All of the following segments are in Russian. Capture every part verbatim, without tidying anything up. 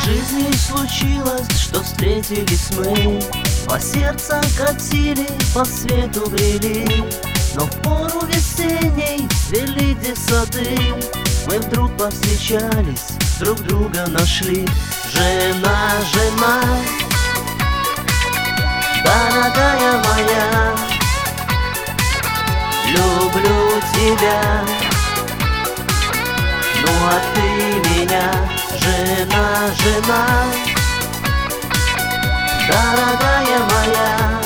жизни случилось, что встретились мы, по сердца катили, по свету брели. Но в пору весенней цвели где сады, мы вдруг повстречались, друг друга нашли. Жена, жена, дорогая моя, люблю тебя, ну а ты меня. Жена, жена, дорогая моя,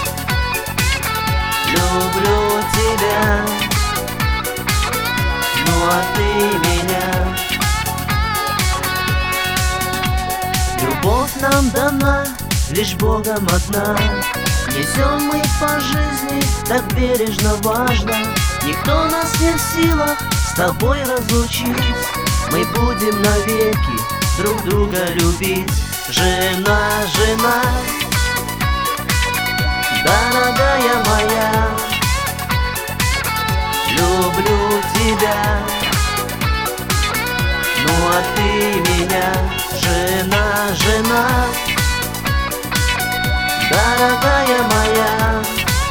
люблю тебя, ну а ты меня. Любовь нам дана лишь Богом одна, несем мы по жизни так бережно, важно. Никто нас не в силах с тобой разлучить, мы будем навеки друг друга любить. Жена, жена, дорогая моя, люблю тебя, ну а ты меня. Жена, жена, дорогая моя,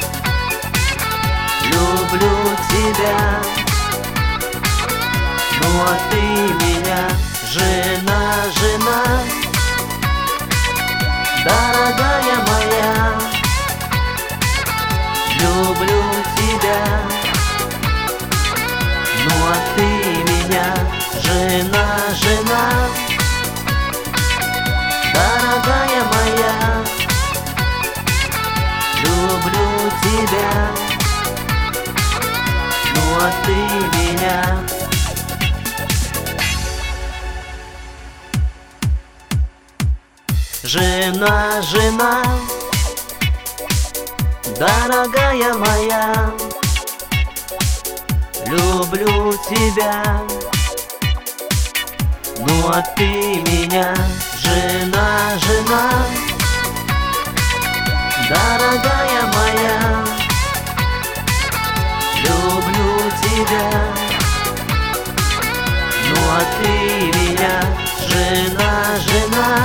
люблю тебя, ну а ты меня. Жена, жена, дорогая моя, люблю тебя, ну а ты меня. Жена, жена, дорогая моя, люблю тебя, ну а ты меня. Жена, жена, дорогая моя, люблю тебя, ну а ты меня. Жена, жена, дорогая моя, люблю тебя, ну а ты меня. Жена, жена,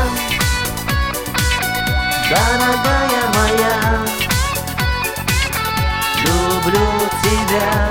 дорогая моя, люблю тебя,